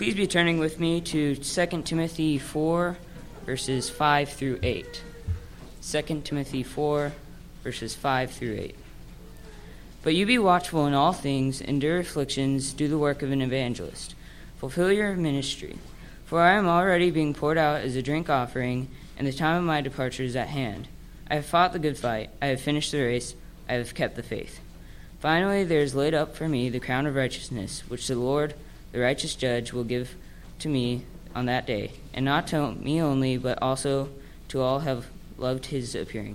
Please be turning with me to 2 Timothy 4, verses 5 through 8. 2 Timothy 4, verses 5 through 8. But you be watchful in all things, endure afflictions, do the work of an evangelist. Fulfill your ministry. For I am already being poured out as a drink offering, and the time of my departure is at hand. I have fought the good fight, I have finished the race, I have kept the faith. Finally, there is laid up for me the crown of righteousness, which the Lord, the righteous judge, will give to me on that day, and not to me only, but also to all who have loved his appearing.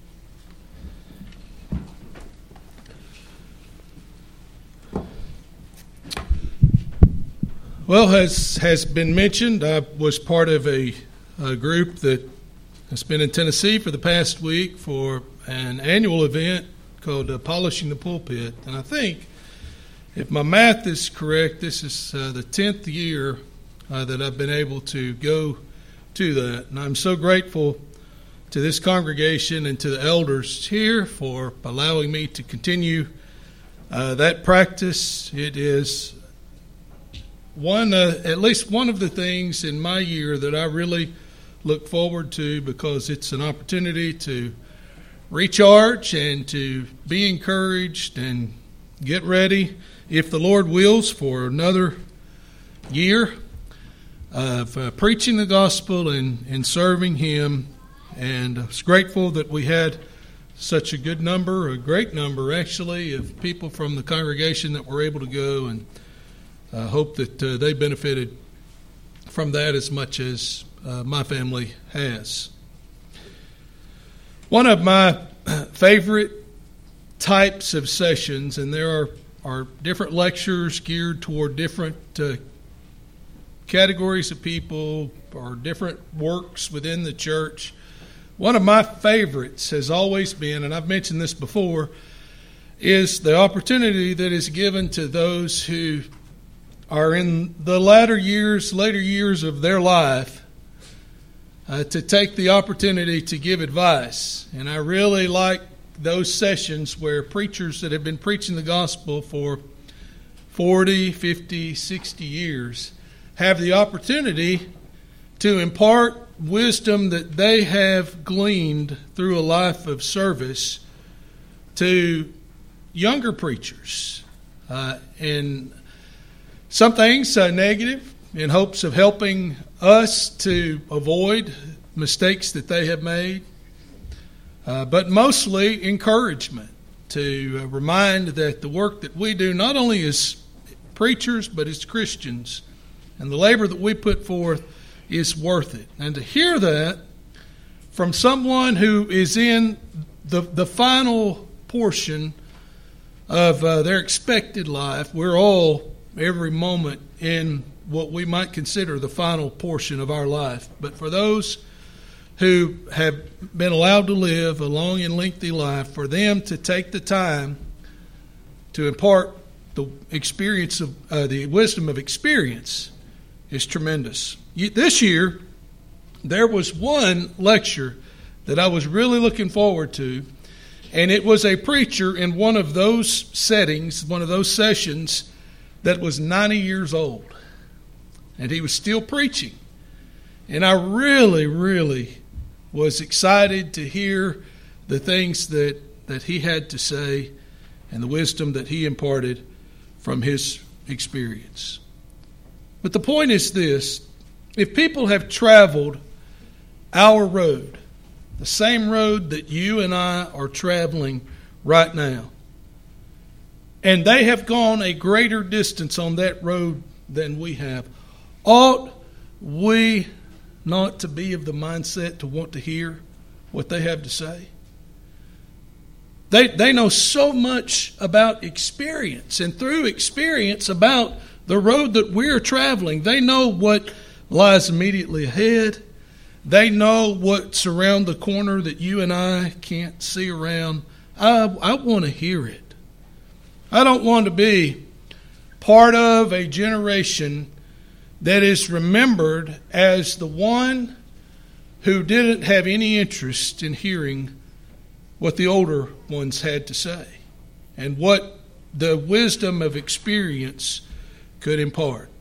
Well, as has been mentioned, I was part of a group that has been in Tennessee for the past week for an annual event called Polishing the Pulpit. And I think, if my math is correct, this is the 10th year that I've been able to go to that. And I'm so grateful to this congregation and to the elders here for allowing me to continue that practice. It is at least one of the things in my year that I really look forward to, because it's an opportunity to recharge and to be encouraged and get ready, if the Lord wills, for another year of preaching the gospel and serving Him. And I was grateful that we had such a good number, a great number actually, of people from the congregation that were able to go, and I hope that they benefited from that as much as my family has. One of my favorite types of sessions, and there are different lectures geared toward different categories of people or different works within the church. One of my favorites has always been, and I've mentioned this before, is the opportunity that is given to those who are in the later years of their life to take the opportunity to give advice. And I really like those sessions where preachers that have been preaching the gospel for 40, 50, 60 years have the opportunity to impart wisdom that they have gleaned through a life of service to younger preachers. And some things negative, in hopes of helping us to avoid mistakes that they have made. But mostly encouragement to remind that the work that we do, not only as preachers, but as Christians, and the labor that we put forth is worth it. And to hear that from someone who is in the final portion of their expected life, we're all every moment in what we might consider the final portion of our life. But for those who have been allowed to live a long and lengthy life, for them to take the time to impart the experience of the wisdom of experience is tremendous. This year, there was one lecture that I was really looking forward to, and it was a preacher in one of those settings, one of those sessions, that was 90 years old, and he was still preaching. And I really, really was excited to hear the things that he had to say and the wisdom that he imparted from his experience. But the point is this: if people have traveled our road, the same road that you and I are traveling right now, and they have gone a greater distance on that road than we have, ought we not to be of the mindset to want to hear what they have to say? They know so much about experience, and through experience about the road that we're traveling, they know what lies immediately ahead. They know what's around the corner that you and I can't see around. I want to hear it. I don't want to be part of a generation that is remembered as the one who didn't have any interest in hearing what the older ones had to say and what the wisdom of experience could impart.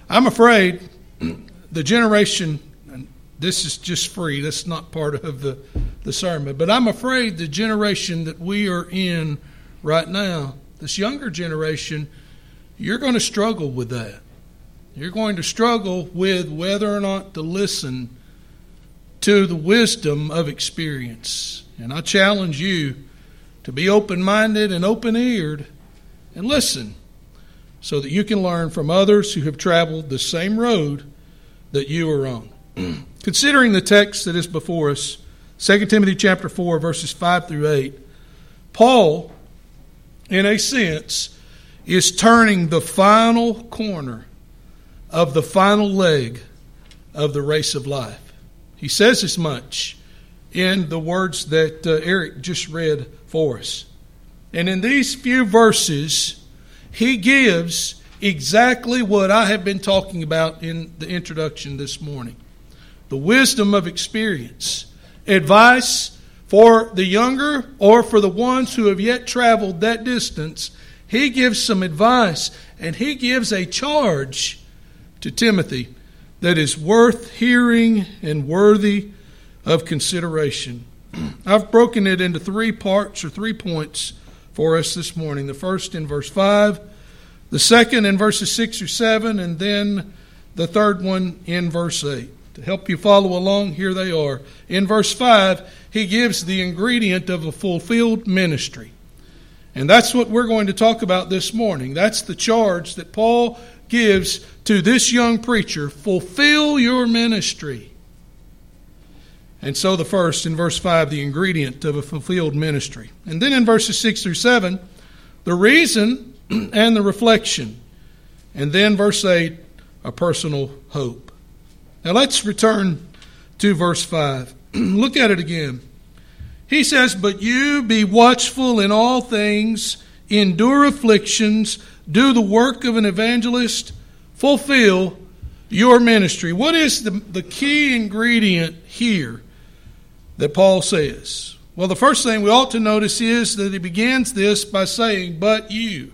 I'm afraid the generation, and this is just free, that's not part of the sermon, but I'm afraid the generation that we are in right now, this younger generation, you're going to struggle with that. You're going to struggle with whether or not to listen to the wisdom of experience. And I challenge you to be open-minded and open-eared and listen so that you can learn from others who have traveled the same road that you are on. Considering the text that is before us, 2 Timothy chapter 4, verses 5 through 8, Paul, in a sense, is turning the final corner of the final leg of the race of life. He says as much in the words that Eric just read for us. And in these few verses, he gives exactly what I have been talking about in the introduction this morning. The wisdom of experience. Advice for the younger or for the ones who have yet traveled that distance. He gives some advice, and he gives a charge to Timothy that is worth hearing and worthy of consideration. I've broken it into 3 parts or 3 points for us this morning. The first in verse 5, the second in verses 6 through 7, and then the third one in verse 8. To help you follow along, here they are. In verse 5, he gives the ingredient of a fulfilled ministry. And that's what we're going to talk about this morning. That's the charge that Paul gives to this young preacher. Fulfill your ministry. And so the first, in verse 5, the ingredient of a fulfilled ministry. And then in verses 6 through 7, the reason and the reflection. And then verse 8, a personal hope. Now let's return to verse 5. Look at it again. He says, "But you be watchful in all things, endure afflictions, do the work of an evangelist, fulfill your ministry." What is the key ingredient here that Paul says? Well, the first thing we ought to notice is that he begins this by saying, "But you."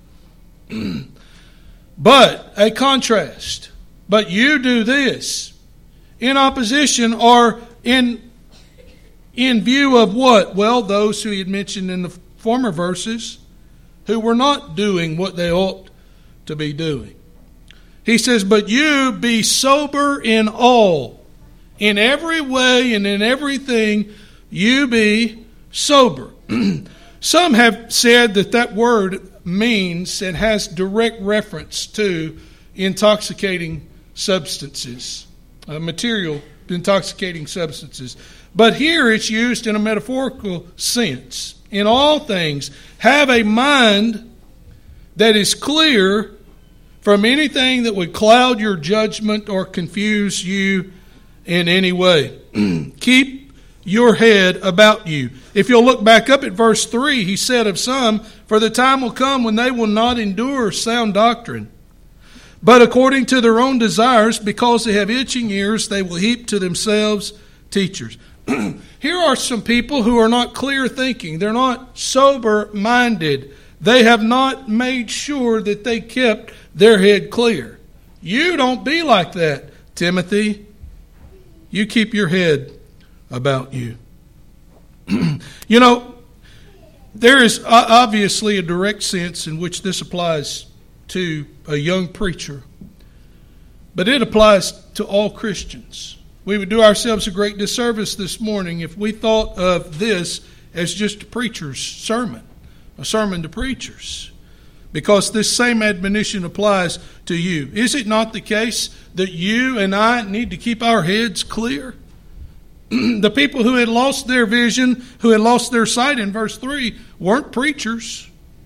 But, a contrast. But you do this. In opposition or in view of what? Well, those who he had mentioned in the former verses who were not doing what they ought to be doing. He says, "But you be sober in all." In every way and in everything, you be sober. Some have said that word means and has direct reference to intoxicating substances, material intoxicating substances. But here it's used in a metaphorical sense. In all things, have a mind that is clear from anything that would cloud your judgment or confuse you in any way. Keep your head about you. If you'll look back up at verse 3, he said of some, "For the time will come when they will not endure sound doctrine, but according to their own desires, because they have itching ears, they will heap to themselves teachers." Here are some people who are not clear thinking. They're not sober-minded. They have not made sure that they kept their head clear. You don't be like that, Timothy. You keep your head about you. You know, there is obviously a direct sense in which this applies to a young preacher, but it applies to all Christians. We would do ourselves a great disservice this morning if we thought of this as just a preacher's sermon, a sermon to preachers, because this same admonition applies to you. Is it not the case that you and I need to keep our heads clear? The people who had lost their vision, who had lost their sight in verse 3, weren't preachers.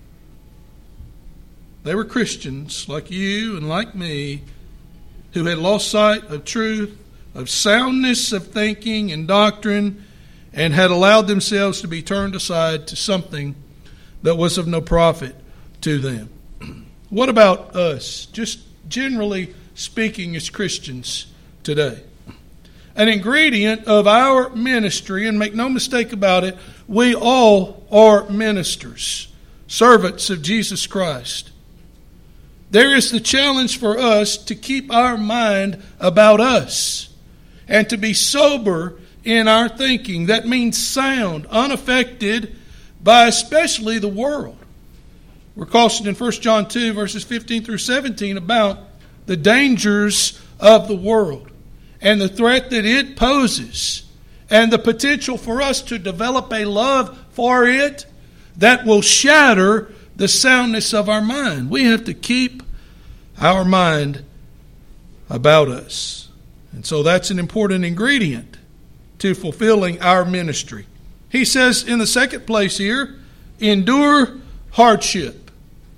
They were Christians like you and like me who had lost sight of truth, of soundness of thinking and doctrine, and had allowed themselves to be turned aside to something that was of no profit to them. What about us, just generally speaking as Christians today? An ingredient of our ministry, and make no mistake about it, we all are ministers, servants of Jesus Christ. there is the challenge for us to keep our mind about us and to be sober in our thinking. That means sound, unaffected by especially the world. We're cautioned in 1 John 2, verses 15 through 17 about the dangers of the world and the threat that it poses and the potential for us to develop a love for it that will shatter the soundness of our mind. We have to keep our mind about us. And so that's an important ingredient to fulfilling our ministry. He says in the second place here, endure hardship.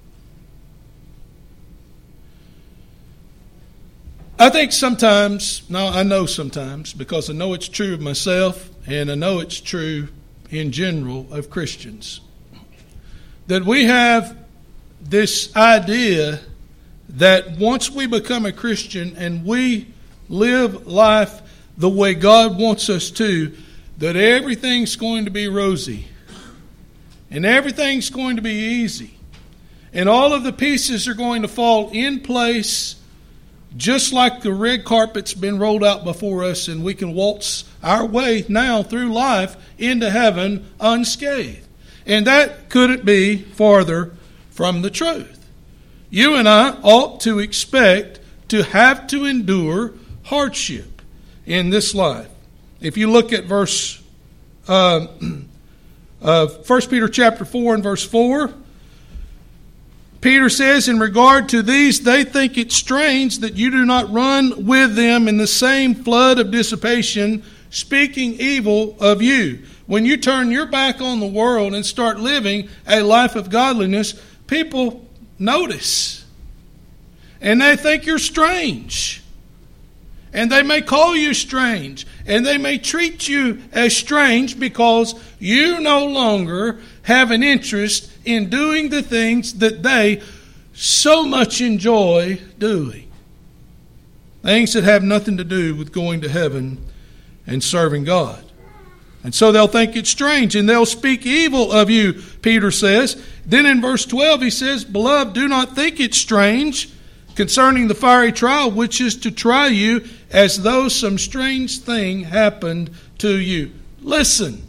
I think sometimes, I know sometimes, because I know it's true of myself and I know it's true in general of Christians, that we have this idea that once we become a Christian and we live life the way God wants us to, that everything's going to be rosy and everything's going to be easy and all of the pieces are going to fall in place just like the red carpet's been rolled out before us, and we can waltz our way now through life into heaven unscathed. And that couldn't be farther from the truth. You and I ought to expect to have to endure hardship in this life. If you look at verse 1 Peter chapter 4 and verse 4, Peter says, in regard to these, they think it strange that you do not run with them in the same flood of dissipation, speaking evil of you. When you turn your back on the world and start living a life of godliness, people notice. And they think you're strange. And they may call you strange. And they may treat you as strange because you no longer have an interest in doing the things that they so much enjoy doing. Things that have nothing to do with going to heaven and serving God. And so they'll think it's strange and they'll speak evil of you, Peter says. Then in verse 12 he says, beloved, do not think it strange concerning the fiery trial which is to try you as though some strange thing happened to you. Listen,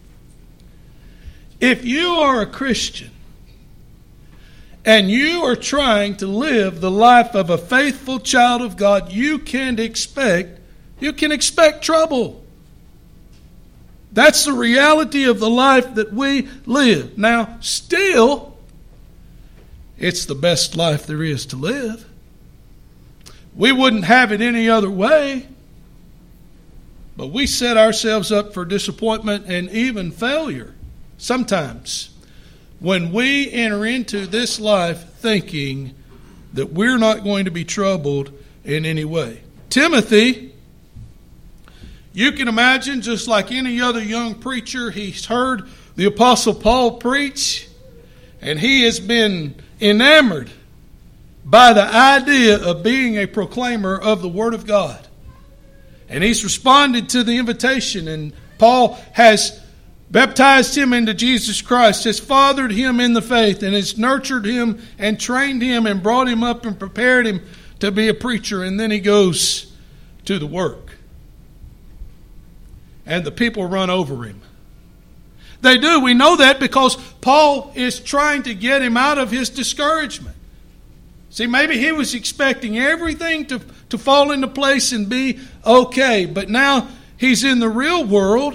if you are a Christian and you are trying to live the life of a faithful child of God, you can expect trouble. That's the reality of the life that we live. Now, still, it's the best life there is to live. We wouldn't have it any other way. But we set ourselves up for disappointment and even failure sometimes when we enter into this life thinking that we're not going to be troubled in any way. Timothy, you can imagine, just like any other young preacher, he's heard the Apostle Paul preach, and he has been enamored by the idea of being a proclaimer of the Word of God. And he's responded to the invitation, and Paul has baptized him into Jesus Christ, has fathered him in the faith, and has nurtured him and trained him and brought him up and prepared him to be a preacher. And then he goes to the work. And the people run over him. They do. We know that because Paul is trying to get him out of his discouragement. See, maybe he was expecting everything to fall into place and be okay. But now he's in the real world.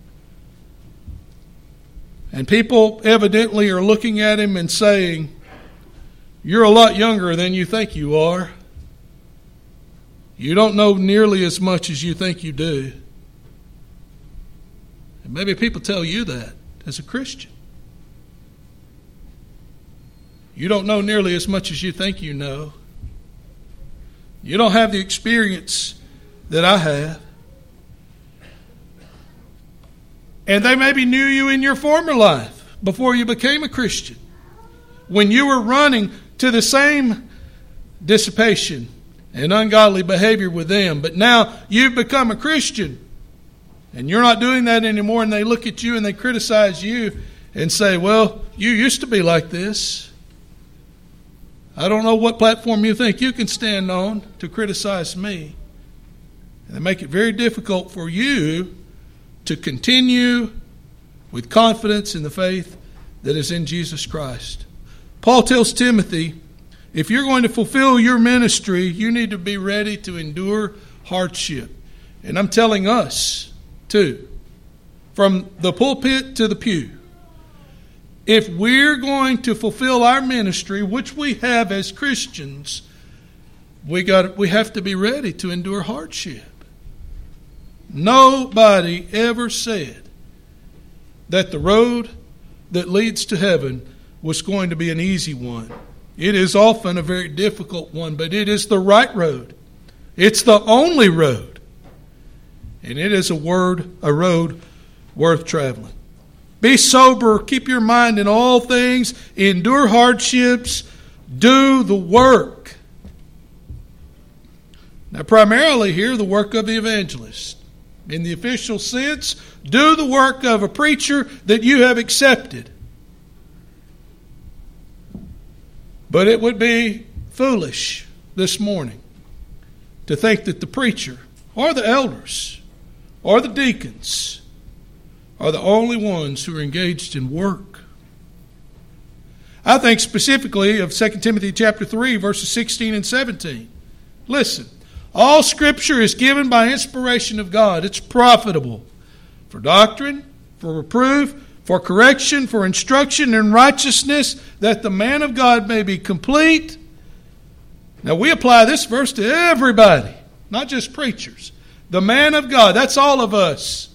And people evidently are looking at him and saying, you're a lot younger than you think you are. You don't know nearly as much as you think you do. And maybe people tell you that as a Christian. You don't know nearly as much as you think you know. You don't have the experience that I have. And they maybe knew you in your former life before you became a Christian, when you were running to the same dissipation and ungodly behavior with them. But now you've become a Christian and you're not doing that anymore, and they look at you and they criticize you and say, well, you used to be like this. I don't know what platform you think you can stand on to criticize me. And they make it very difficult for you to continue with confidence in the faith that is in Jesus Christ. Paul tells Timothy, if you're going to fulfill your ministry, you need to be ready to endure hardship. And I'm telling us, too, from the pulpit to the pew, if we're going to fulfill our ministry, which we have as Christians, we have to be ready to endure hardship. Nobody ever said that the road that leads to heaven was going to be an easy one. It is often a very difficult one, but it is the right road. It's the only road. And it is a road worth traveling. Be sober, keep your mind in all things, endure hardships, do the work. Now, primarily here, the work of the evangelist. In the official sense, do the work of a preacher that you have accepted. But it would be foolish this morning to think that the preacher or the elders or the deacons are the only ones who are engaged in work. I think specifically of 2 Timothy chapter 3, verses 16 and 17. Listen, all Scripture is given by inspiration of God. It's profitable for doctrine, for reproof, for correction, for instruction in righteousness, that the man of God may be complete. Now we apply this verse to everybody, not just preachers. The man of God, that's all of us,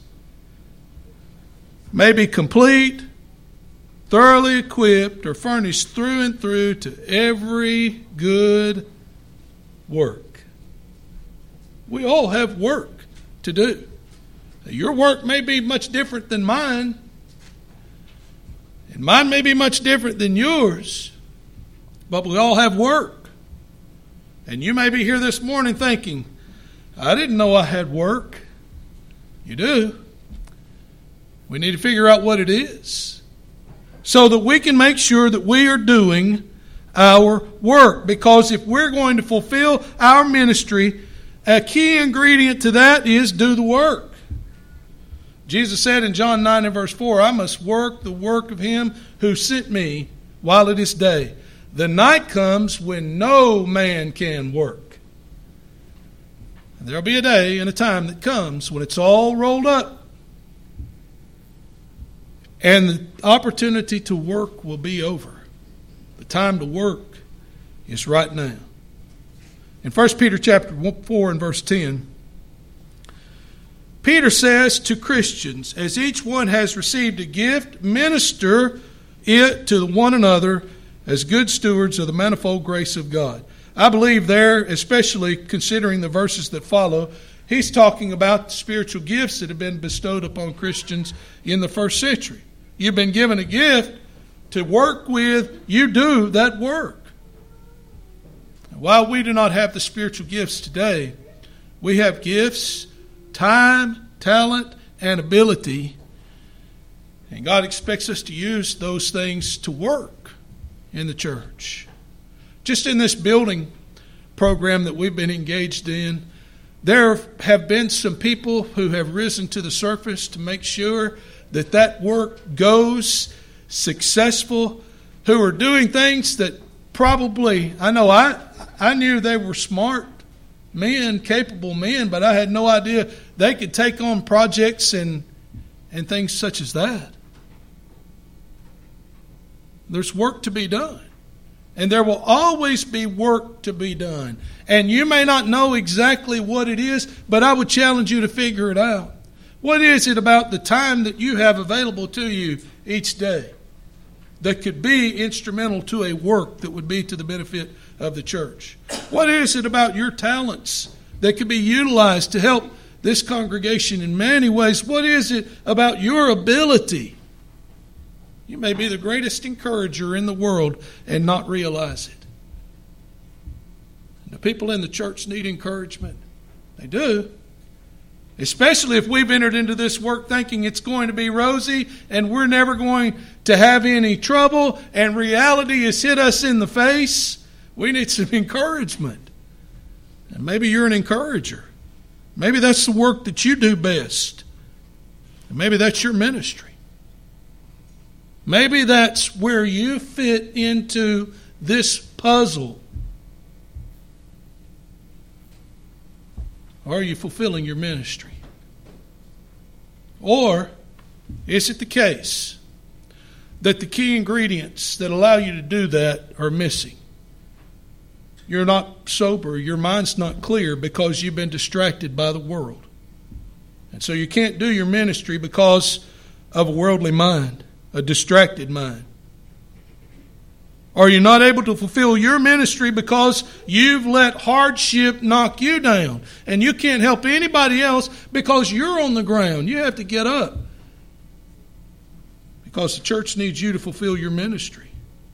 may be complete, thoroughly equipped, or furnished through and through to every good work. We all have work to do. Your work may be much different than mine, and mine may be much different than yours, but we all have work. And you may be here this morning thinking, I didn't know I had work. You do. We need to figure out what it is so that we can make sure that we are doing our work. Because if we're going to fulfill our ministry, a key ingredient to that is do the work. Jesus said in John 9 and verse 4, I must work the work of him who sent me while it is day. The night comes when no man can work. And there'll be a day and a time that comes when it's all rolled up. And the opportunity to work will be over. The time to work is right now. In 1 Peter chapter 4 and verse 10, Peter says to Christians, as each one has received a gift, minister it to one another as good stewards of the manifold grace of God. I believe there, especially considering the verses that follow, he's talking about the spiritual gifts that have been bestowed upon Christians in the first century. You've been given a gift to work with, you do that work. While we do not have the spiritual gifts today, we have gifts, time, talent, and ability. And God expects us to use those things to work in the church. Just in this building program that we've been engaged in, there have been some people who have risen to the surface to make sure that that work goes successful, who are doing things that probably, I knew they were smart men, capable men, but I had no idea they could take on projects and things such as that. There's work to be done. And there will always be work to be done. And you may not know exactly what it is, but I would challenge you to figure it out. What is it about the time that you have available to you each day that could be instrumental to a work that would be to the benefit of the church? What is it about your talents that could be utilized to help this congregation in many ways? What is it about your ability? You may be the greatest encourager in the world and not realize it. The people in the church need encouragement. They do. Especially if we've entered into this work thinking it's going to be rosy and we're never going to have any trouble, and reality has hit us in the face. We need some encouragement. And maybe you're an encourager. Maybe that's the work that you do best. And maybe that's your ministry. Maybe that's where you fit into this puzzle. Are you fulfilling your ministry? Or is it the case that the key ingredients that allow you to do that are missing? You're not sober, your mind's not clear because you've been distracted by the world. And so you can't do your ministry because of a worldly mind, a distracted mind. Are you not able to fulfill your ministry because you've let hardship knock you down? And you can't help anybody else because you're on the ground. You have to get up. Because the church needs you to fulfill your ministry.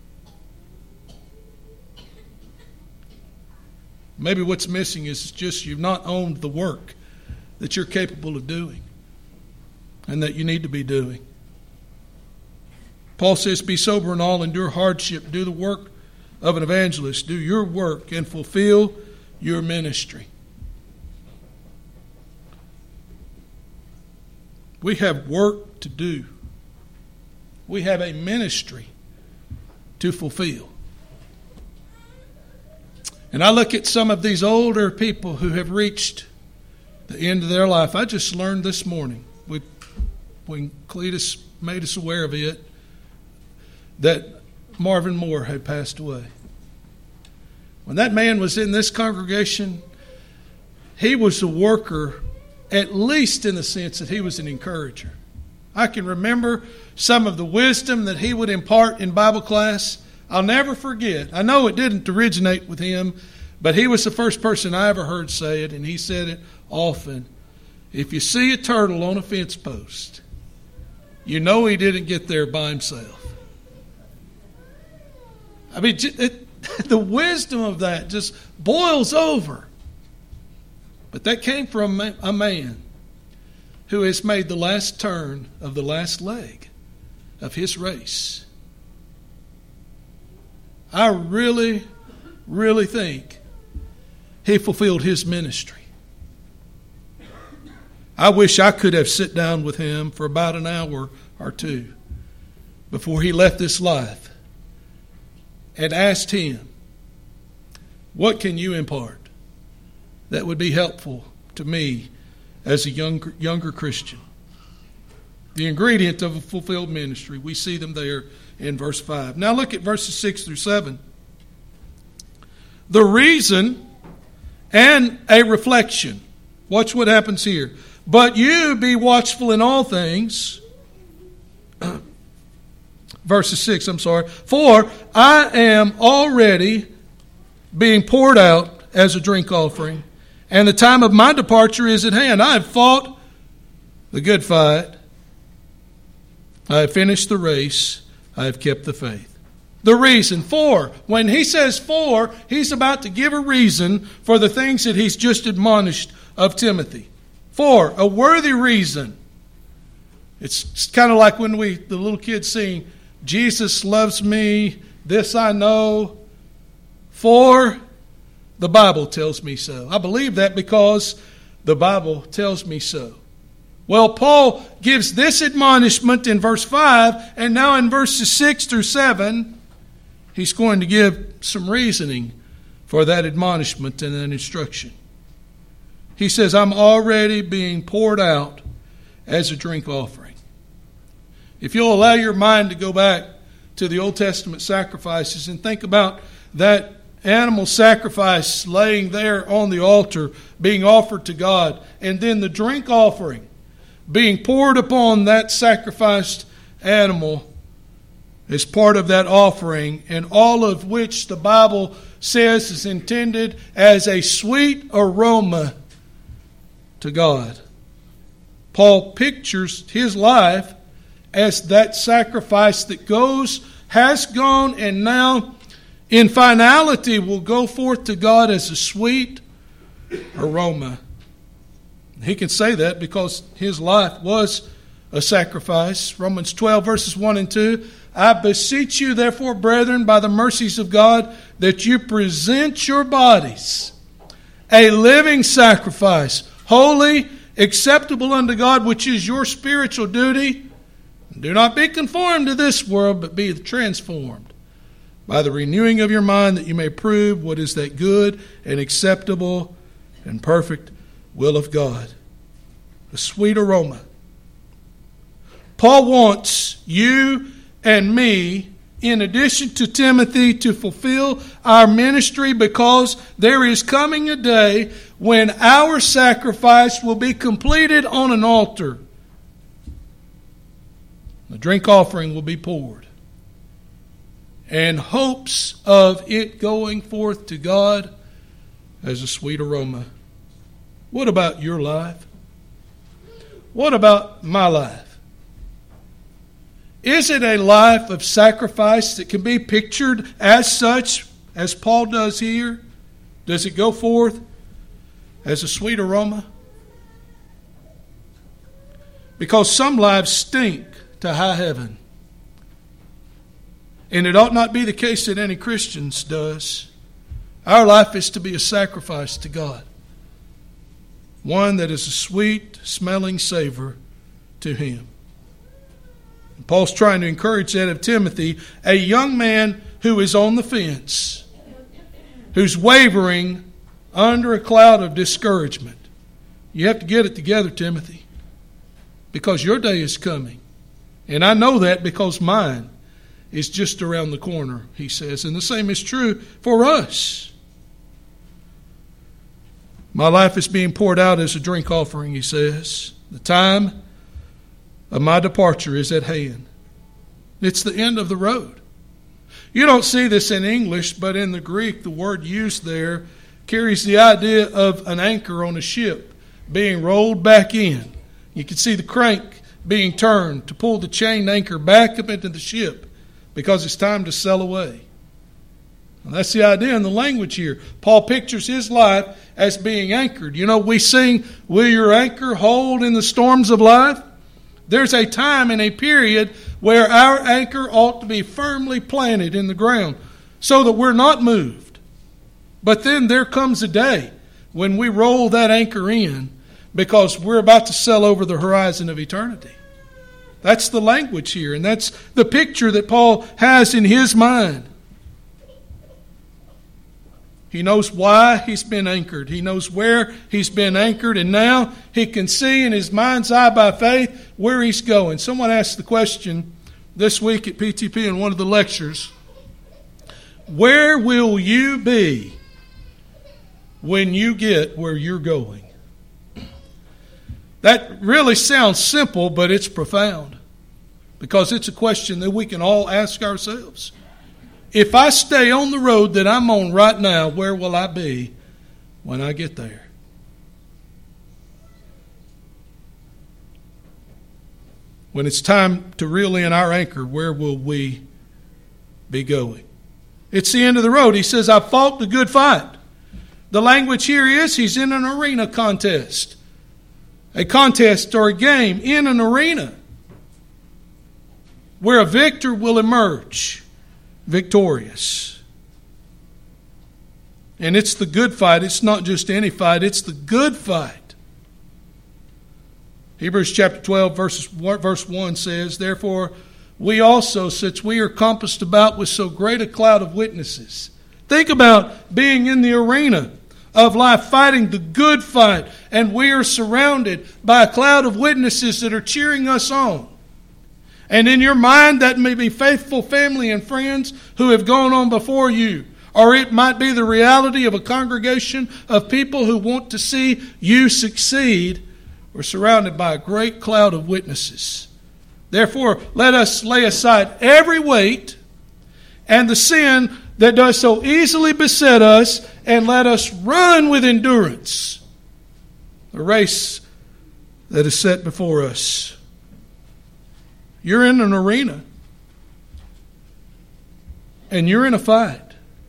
Maybe what's missing is just you've not owned the work that you're capable of doing and that you need to be doing. Paul says, be sober in all, endure hardship, do the work of an evangelist, do your work and fulfill your ministry. We have work to do. We have a ministry to fulfill. And I look at some of these older people who have reached the end of their life. I just learned this morning, when Cletus made us aware of it, that Marvin Moore had passed away. When that man was in this congregation, he was a worker, at least in the sense that he was an encourager. I can remember some of the wisdom that he would impart in Bible class. I'll never forget. I know it didn't originate with him, but he was the first person I ever heard say it, and he said it often. If you see a turtle on a fence post, you know he didn't get there by himself. I mean, the wisdom of that just boils over. But that came from a man who has made the last turn of the last leg of his race. I really, really think he fulfilled his ministry. I wish I could have sat down with him for about an hour or two before he left this life and asked him, what can you impart that would be helpful to me as a younger Christian? The ingredient of a fulfilled ministry, we see them there in verse 5. Now look at verses 6 through 7. The reason and a reflection. Watch what happens here. But you be watchful in all things. Verses 6, For I am already being poured out as a drink offering, and the time of my departure is at hand. I have fought the good fight. I have finished the race. I have kept the faith. The reason, for. When he says for, he's about to give a reason for the things that he's just admonished of Timothy. For, a worthy reason. It's kind of like when the little kids sing, Jesus loves me, this I know, for the Bible tells me so. I believe that because the Bible tells me so. Well, Paul gives this admonishment in verse 5, and now in verses 6 through 7, he's going to give some reasoning for that admonishment and that instruction. He says, I'm already being poured out as a drink offering. If you'll allow your mind to go back to the Old Testament sacrifices and think about that animal sacrifice laying there on the altar being offered to God, and then the drink offering being poured upon that sacrificed animal as part of that offering, and all of which the Bible says is intended as a sweet aroma to God. Paul pictures his life as that sacrifice that has gone, and now in finality will go forth to God as a sweet aroma. He can say that because his life was a sacrifice. Romans 12 verses 1 and 2. I beseech you, therefore, brethren, by the mercies of God, that you present your bodies a living sacrifice, holy, acceptable unto God, which is your spiritual duty. Do not be conformed to this world, but be transformed by the renewing of your mind, that you may prove what is that good and acceptable and perfect will of God. A sweet aroma. Paul wants you and me, in addition to Timothy, to fulfill our ministry, because there is coming a day when our sacrifice will be completed on an altar. The drink offering will be poured, and hopes of it going forth to God as a sweet aroma. What about your life? What about my life? Is it a life of sacrifice that can be pictured as such, as Paul does here? Does it go forth as a sweet aroma? Because some lives stink to high heaven. And it ought not be the case that any Christians does. Our life is to be a sacrifice to God. One that is a sweet smelling savor to Him. Paul's trying to encourage that of Timothy, a young man who is on the fence, who's wavering under a cloud of discouragement. You have to get it together, Timothy, because your day is coming. And I know that because mine is just around the corner, he says. And the same is true for us. My life is being poured out as a drink offering, he says. The time of my departure is at hand. It's the end of the road. You don't see this in English, but in the Greek, the word used there carries the idea of an anchor on a ship being rolled back in. You can see the crank being turned to pull the chain anchor back up into the ship because it's time to sail away. And that's the idea in the language here. Paul pictures his life as being anchored. You know, we sing, "Will your anchor hold in the storms of life?" There's a time and a period where our anchor ought to be firmly planted in the ground so that we're not moved. But then there comes a day when we roll that anchor in because we're about to sail over the horizon of eternity. That's the language here, and that's the picture that Paul has in his mind. He knows why he's been anchored. He knows where he's been anchored. And now he can see in his mind's eye by faith where he's going. Someone asked the question this week at PTP in one of the lectures, where will you be when you get where you're going? That really sounds simple, but it's profound. Because it's a question that we can all ask ourselves. If I stay on the road that I'm on right now, where will I be when I get there? When it's time to reel in our anchor, where will we be going? It's the end of the road. He says, I've fought the good fight. The language here is he's in an arena contest. A contest or a game in an arena where a victor will emerge victorious. And it's the good fight. It's not just any fight. It's the good fight. Hebrews chapter 12 verse 1 says, Therefore we also, since we are compassed about with so great a cloud of witnesses. Think about being in the arena of life, fighting the good fight, and we are surrounded by a cloud of witnesses that are cheering us on. And in your mind, that may be faithful family and friends who have gone on before you. Or it might be the reality of a congregation of people who want to see you succeed. We're surrounded by a great cloud of witnesses. Therefore, let us lay aside every weight and the sin that does so easily beset us, and let us run with endurance the race that is set before us. You're in an arena. And you're in a fight.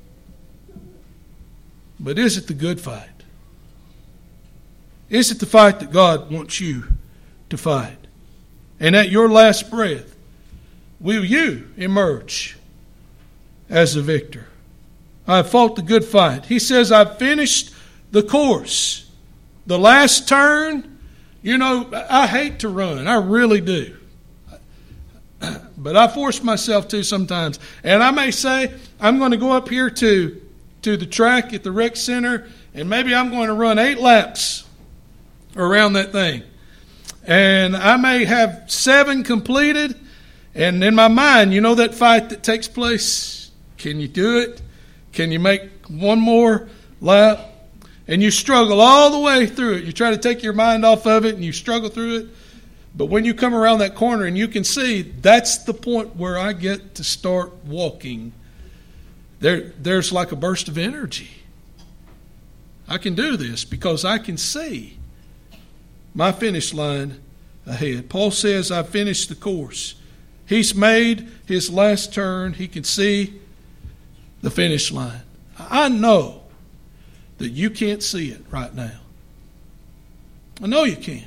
But is it the good fight? Is it the fight that God wants you to fight? And at your last breath, will you emerge as a victor. I have fought the good fight. He says, I've finished the course. The last turn, I hate to run. I really do. But I force myself to sometimes. And I may say, I'm going to go up here to the track at the rec center, and maybe I'm going to run 8 laps around that thing. And I may have 7 completed, and in my mind, that fight that takes place, can you do it? Can you make one more lap? And you struggle all the way through it. You try to take your mind off of it, and you struggle through it. But when you come around that corner and you can see, that's the point where I get to start walking. There's like a burst of energy. I can do this because I can see my finish line ahead. Paul says, I've finished the course. He's made his last turn. He can see the finish line. I know that you can't see it right now. I know you can't.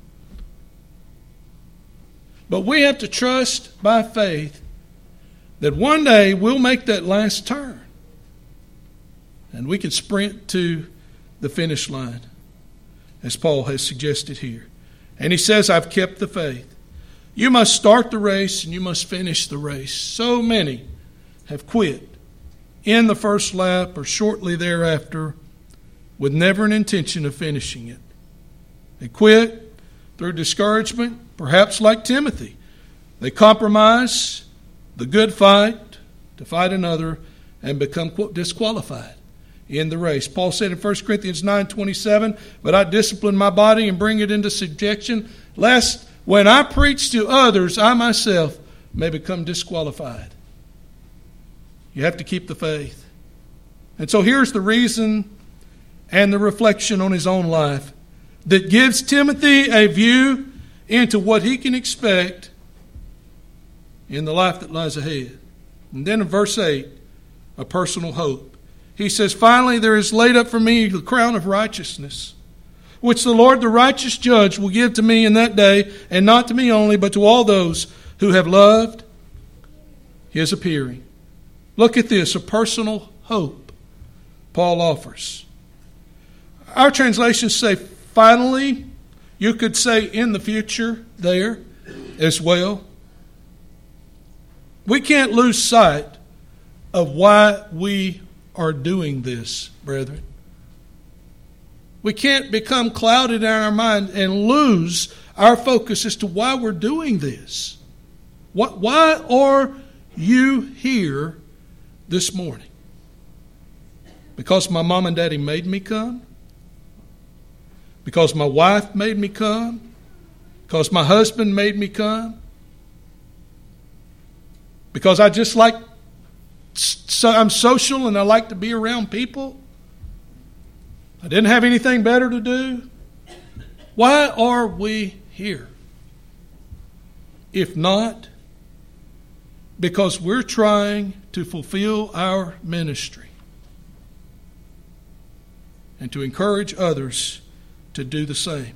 But we have to trust by faith that one day we'll make that last turn. And we can sprint to the finish line, as Paul has suggested here. And he says, I've kept the faith. You must start the race and you must finish the race. So many have quit in the first lap or shortly thereafter with never an intention of finishing it. They quit through discouragement, perhaps like Timothy. They compromise the good fight to fight another and become disqualified in the race. Paul said in 1 Corinthians 9:27, but I discipline my body and bring it into subjection, lest when I preach to others, I myself may become disqualified. You have to keep the faith. And so here's the reason and the reflection on his own life that gives Timothy a view into what he can expect in the life that lies ahead. And then in verse 8, a personal hope. He says, finally, there is laid up for me the crown of righteousness, which the Lord, the righteous judge, will give to me in that day, and not to me only, but to all those who have loved his appearing. Look at this, a personal hope Paul offers. Our translations say, finally. You could say in the future there as well. We can't lose sight of why we are doing this, brethren. We can't become clouded in our mind and lose our focus as to why we're doing this. Why are you here this morning? Because my mom and daddy made me come? Because my wife made me come? Because my husband made me come? Because I just like, I'm social and I like to be around people? I didn't have anything better to do? Why are we here? If not, because we're trying to fulfill our ministry and to encourage others to do the same.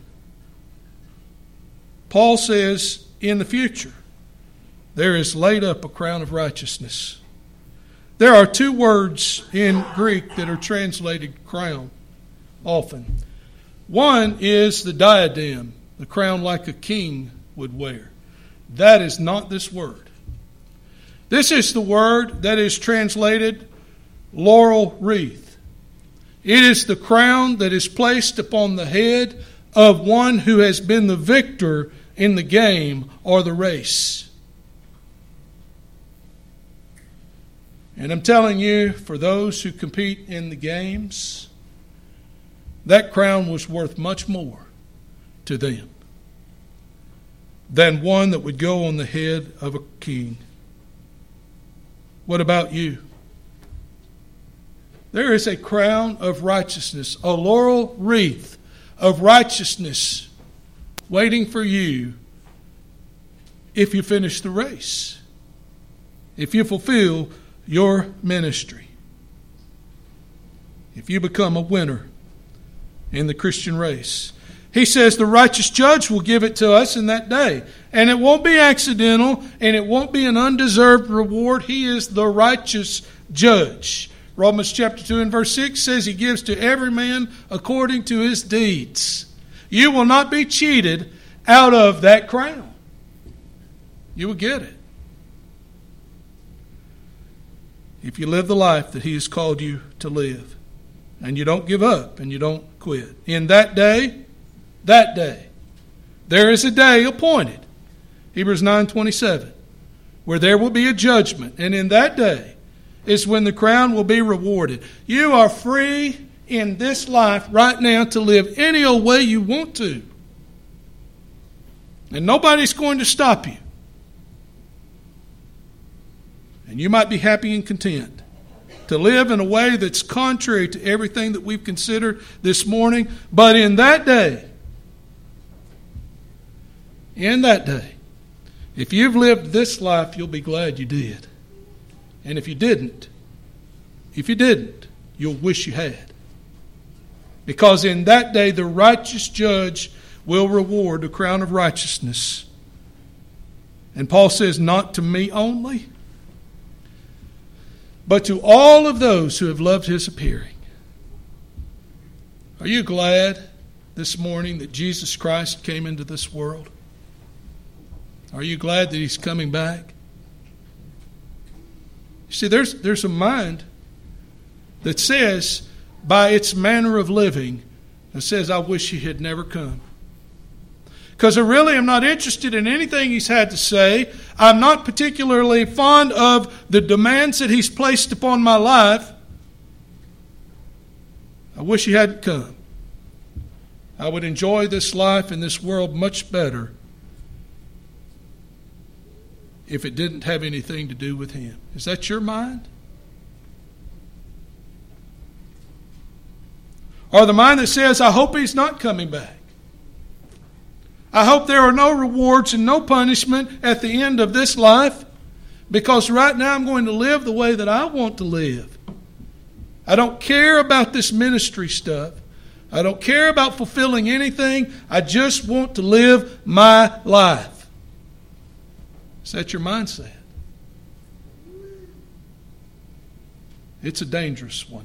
Paul says, in the future, there is laid up a crown of righteousness. There are 2 words in Greek that are translated crown often. One is the diadem, the crown like a king would wear. That is not this word. This is the word that is translated laurel wreath. It is the crown that is placed upon the head of one who has been the victor in the game or the race. And I'm telling you, for those who compete in the games, that crown was worth much more to them than one that would go on the head of a king. What about you? There is a crown of righteousness, a laurel wreath of righteousness waiting for you if you finish the race, if you fulfill your ministry, if you become a winner in the Christian race. He says the righteous judge will give it to us in that day. And it won't be accidental, and it won't be an undeserved reward. He is the righteous judge. Romans chapter 2 and verse 6 says He gives to every man according to his deeds. You will not be cheated out of that crown. You will get it. If you live the life that He has called you to live, and you don't give up, and you don't quit. In that day, there is a day appointed, Hebrews 9:27, where there will be a judgment. And in that day is when the crown will be rewarded. You are free in this life right now to live any old way you want to. And nobody's going to stop you. And you might be happy and content to live in a way that's contrary to everything that we've considered this morning. But in that day, if you've lived this life, you'll be glad you did. And if you didn't, you'll wish you had. Because in that day, the righteous judge will reward the crown of righteousness. And Paul says, not to me only, but to all of those who have loved His appearing. Are you glad this morning that Jesus Christ came into this world? Are you glad that He's coming back? You see, there's a mind that says, by its manner of living, that says, I wish He had never come. Because I really am not interested in anything He's had to say. I'm not particularly fond of the demands that He's placed upon my life. I wish He hadn't come. I would enjoy this life and this world much better if it didn't have anything to do with Him. Is that your mind? Or the mind that says, I hope He's not coming back. I hope there are no rewards and no punishment at the end of this life, because right now I'm going to live the way that I want to live. I don't care about this ministry stuff. I don't care about fulfilling anything. I just want to live my life. Is that your mindset? It's a dangerous one.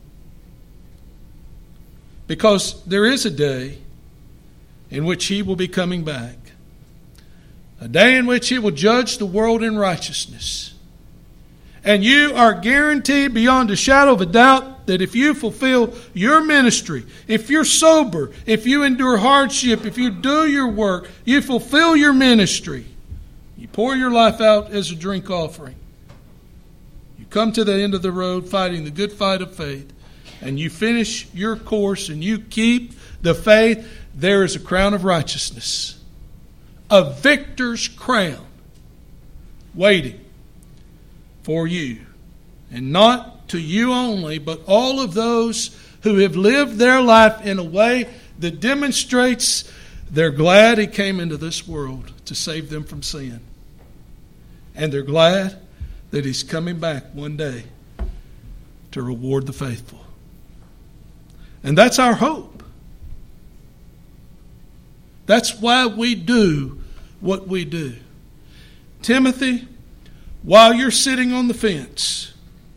Because there is a day in which He will be coming back. A day in which He will judge the world in righteousness. And you are guaranteed beyond a shadow of a doubt that if you fulfill your ministry, if you're sober, if you endure hardship, if you do your work, you fulfill your ministry, you pour your life out as a drink offering, you come to the end of the road fighting the good fight of faith, and you finish your course and you keep the faith, there is a crown of righteousness, a victor's crown, waiting for you. And not to you only, but all of those who have lived their life in a way that demonstrates they're glad He came into this world to save them from sin. And they're glad that He's coming back one day to reward the faithful. And that's our hope. That's why we do what we do. Timothy, while you're sitting on the fence,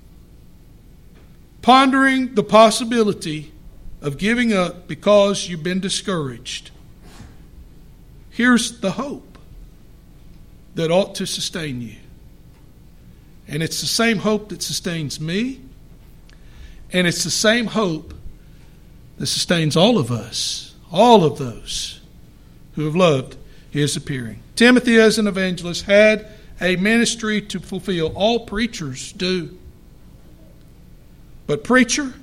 pondering the possibility of giving up because you've been discouraged, here's the hope that ought to sustain you. And it's the same hope that sustains me, and it's the same hope that sustains all of us, all of those who have loved His appearing. Timothy, as an evangelist, had a ministry to fulfill. All preachers do. But preacher,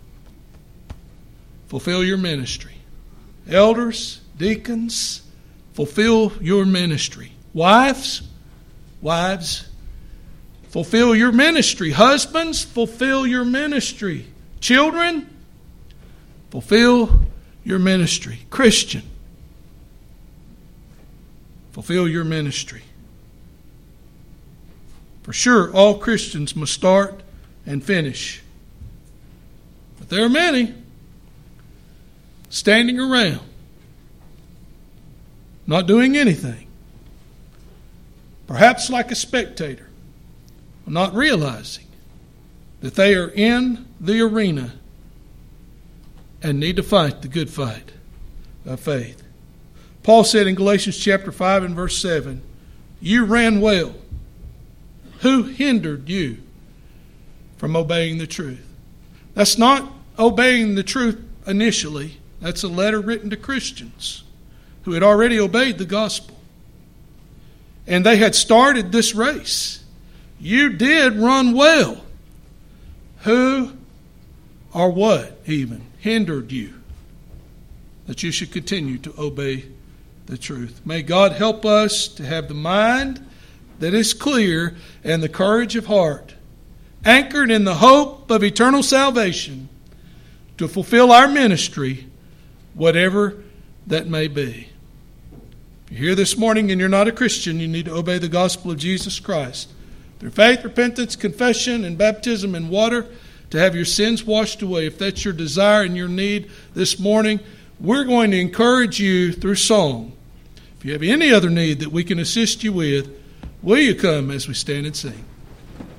fulfill your ministry. Elders, deacons, fulfill your ministry. Wives, fulfill your ministry. Husbands, fulfill your ministry. Children, fulfill your ministry. Christian, fulfill your ministry. For sure, all Christians must start and finish. But there are many standing around not doing anything, perhaps like a spectator, not realizing that they are in the arena and need to fight the good fight of faith. Paul said in Galatians chapter 5 and verse 7, you ran well. Who hindered you from obeying the truth? That's not obeying the truth initially. That's a letter written to Christians who had already obeyed the gospel. And they had started this race. You did run well. Who or what even hindered you that you should continue to obey the truth? May God help us to have the mind that is clear and the courage of heart, anchored in the hope of eternal salvation, to fulfill our ministry, whatever that may be. If you're here this morning and you're not a Christian, you need to obey the gospel of Jesus Christ. Through faith, repentance, confession, and baptism in water, to have your sins washed away. If that's your desire and your need this morning, we're going to encourage you through song. If you have any other need that we can assist you with, will you come as we stand and sing?